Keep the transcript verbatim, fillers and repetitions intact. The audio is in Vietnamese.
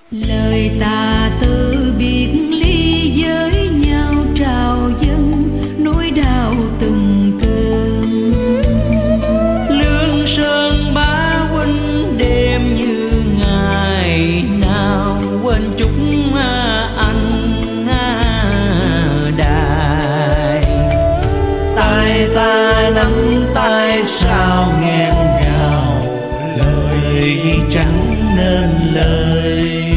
Lời ta từ biệt ly với nhau trào dâng nỗi đau từng cơn. Lương sơn bá huynh đêm như ngày nào quên chúc anh đài. Tay ta nắm tay sao nghẹn ngào lời chẳng nên lời.